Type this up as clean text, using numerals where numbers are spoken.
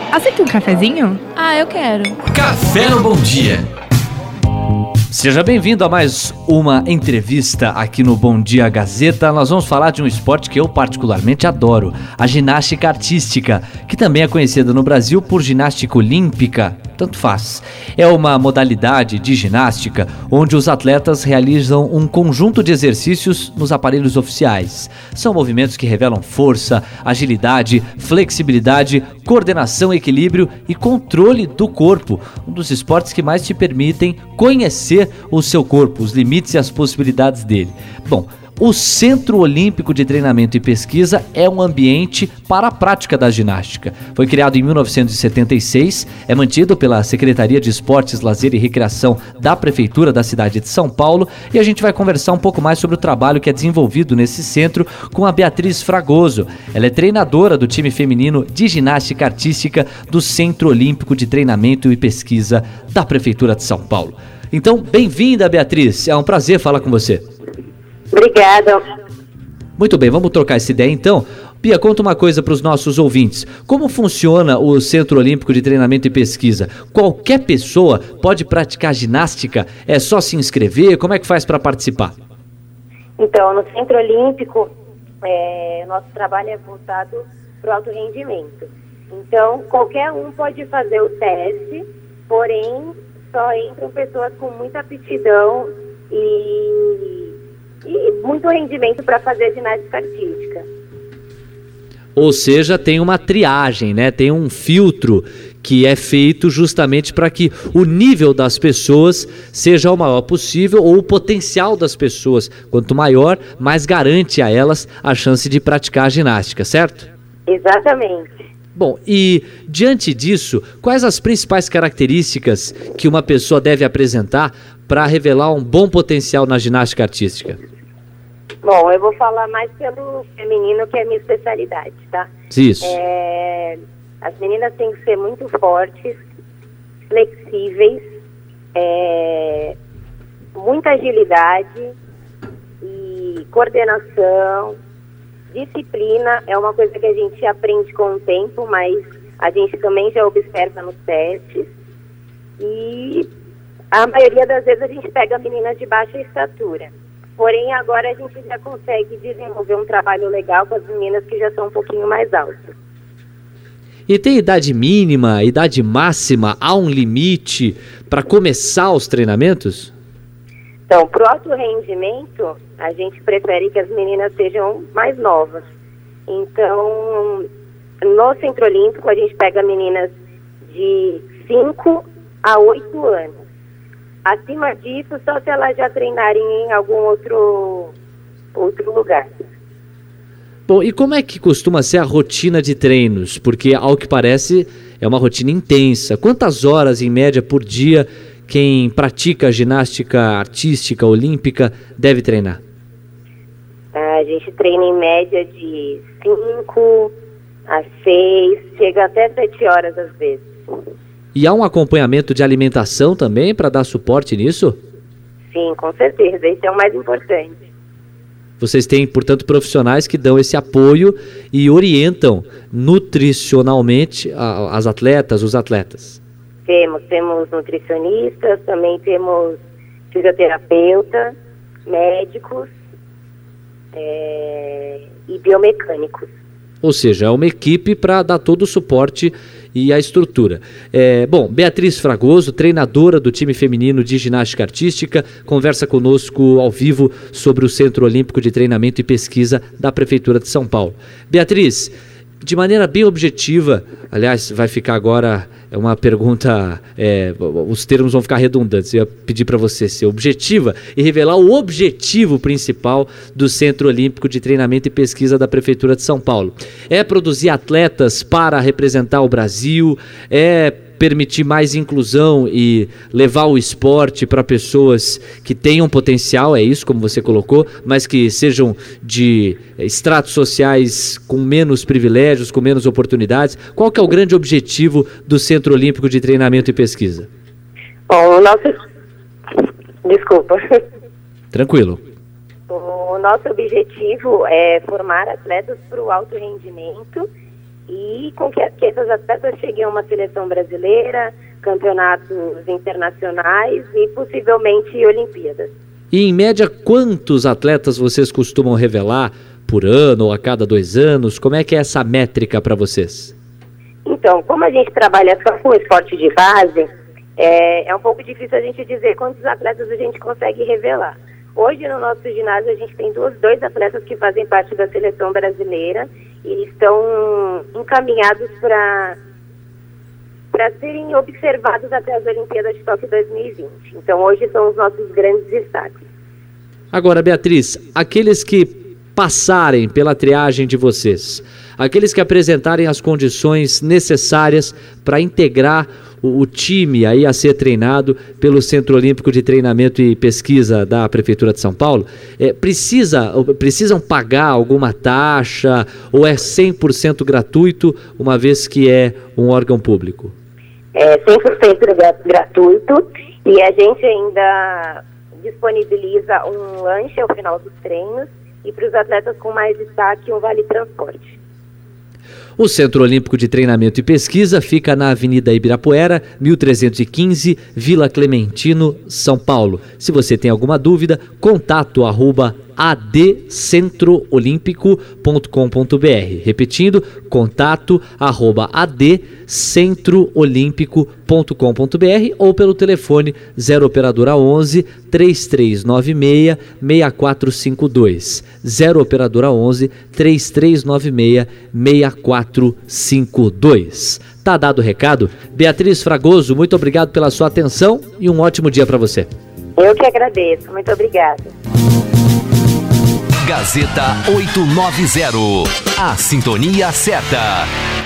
Aceita um cafezinho? Ah, eu quero. Café no Bom Dia. Seja bem-vindo a mais uma entrevista aqui no Bom Dia Gazeta. Nós vamos falar de um esporte que eu particularmente adoro, a ginástica artística, que também é conhecida no Brasil por ginástica olímpica, tanto faz. É uma modalidade de ginástica onde os atletas realizam um conjunto de exercícios nos aparelhos oficiais. São movimentos que revelam força, agilidade, flexibilidade, coordenação, equilíbrio e controle do corpo, um dos esportes que mais te permitem conhecer o seu corpo, os limites e as possibilidades dele. Bom, o Centro Olímpico de Treinamento e Pesquisa é um ambiente para a prática da ginástica. Foi criado em 1976, é mantido pela Secretaria de Esportes, Lazer e Recreação da Prefeitura da cidade de São Paulo, e a gente vai conversar um pouco mais sobre o trabalho que é desenvolvido nesse centro com a Beatriz Fragoso. Ela é treinadora do time feminino de ginástica artística do Centro Olímpico de Treinamento e Pesquisa da Prefeitura de São Paulo. Então, bem-vinda, Beatriz. É um prazer falar com você. Obrigada. Muito bem, vamos trocar essa ideia então. Bia, conta uma coisa para os nossos ouvintes. Como funciona o Centro Olímpico de Treinamento e Pesquisa? Qualquer pessoa pode praticar ginástica? É só se inscrever? Como é que faz para participar? Então, no Centro Olímpico, nosso trabalho é voltado para o alto rendimento. Então, qualquer um pode fazer o teste, porém, só entram pessoas com muita aptidão e muito rendimento para fazer ginástica artística. Ou seja, tem uma triagem, né? Tem um filtro que é feito justamente para que o nível das pessoas seja o maior possível, ou o potencial das pessoas, quanto maior, mais garante a elas a chance de praticar a ginástica, certo? Exatamente. Bom, e diante disso, quais as principais características que uma pessoa deve apresentar para revelar um bom potencial na ginástica artística? Bom, eu vou falar mais pelo feminino, que é a minha especialidade, tá? Isso. As meninas têm que ser muito fortes, flexíveis, muita agilidade e coordenação. Disciplina é uma coisa que a gente aprende com o tempo, mas a gente também já observa nos testes. E a maioria das vezes a gente pega meninas de baixa estatura. Porém, agora a gente já consegue desenvolver um trabalho legal com as meninas que já são um pouquinho mais altas. E tem idade mínima, idade máxima? Há um limite para começar os treinamentos? Então, para o alto rendimento, a gente prefere que as meninas sejam mais novas. Então, no Centro Olímpico, a gente pega meninas de 5 a 8 anos. Acima disso, só se elas já treinarem em algum outro lugar. Bom, e como é que costuma ser a rotina de treinos? Porque, ao que parece, é uma rotina intensa. Quantas horas, em média, por dia, quem pratica ginástica artística, olímpica, deve treinar? A gente treina em média de 5 a 6, chega até 7 horas às vezes. E há um acompanhamento de alimentação também para dar suporte nisso? Sim, com certeza. Esse é o mais importante. Vocês têm, portanto, profissionais que dão esse apoio e orientam nutricionalmente as atletas, os atletas? Temos nutricionistas, também temos fisioterapeuta, médicos e biomecânicos. Ou seja, é uma equipe para dar todo o suporte e a estrutura. Bom, Beatriz Fragoso, treinadora do time feminino de ginástica artística, conversa conosco ao vivo sobre o Centro Olímpico de Treinamento e Pesquisa da Prefeitura de São Paulo. Beatriz, de maneira bem objetiva, aliás, vai ficar agora uma pergunta, os termos vão ficar redundantes, eu ia pedir para você ser objetiva e revelar o objetivo principal do Centro Olímpico de Treinamento e Pesquisa da Prefeitura de São Paulo. É produzir atletas para representar o Brasil, é permitir mais inclusão e levar o esporte para pessoas que tenham potencial, é isso, como você colocou, mas que sejam de estratos sociais com menos privilégios, com menos oportunidades. Qual que é o grande objetivo do Centro Olímpico de Treinamento e Pesquisa? Bom, Desculpa. Tranquilo. O nosso objetivo é formar atletas para o alto rendimento e com que essas atletas cheguem a uma seleção brasileira, campeonatos internacionais e possivelmente Olimpíadas. E em média, quantos atletas vocês costumam revelar por ano ou a cada 2 anos? Como é que é essa métrica para vocês? Então, como a gente trabalha só com esporte de base, é um pouco difícil a gente dizer quantos atletas a gente consegue revelar. Hoje no nosso ginásio a gente tem dois atletas que fazem parte da seleção brasileira e estão encaminhados para serem observados até as Olimpíadas de Tóquio 2020. Então hoje são os nossos grandes destaques. Agora, Beatriz, aqueles que passarem pela triagem de vocês, aqueles que apresentarem as condições necessárias para integrar o time aí a ser treinado pelo Centro Olímpico de Treinamento e Pesquisa da Prefeitura de São Paulo, precisam pagar alguma taxa ou é 100% gratuito, uma vez que é um órgão público? É 100% gratuito e a gente ainda disponibiliza um lanche ao final dos treinos e para os atletas com mais destaque um vale-transporte. O Centro Olímpico de Treinamento e Pesquisa fica na Avenida Ibirapuera, 1315, Vila Clementino, São Paulo. Se você tem alguma dúvida, contato @adcentroolímpico.com.br. Repetindo, contato @adcentroolímpico.com.br ou pelo telefone 0 operadora 11 3396 6452. 0 operadora 11 3396 6452. Tá dado o recado? Beatriz Fragoso, muito obrigado pela sua atenção e um ótimo dia para você. Eu que agradeço, muito obrigada. Gazeta 890, a sintonia certa.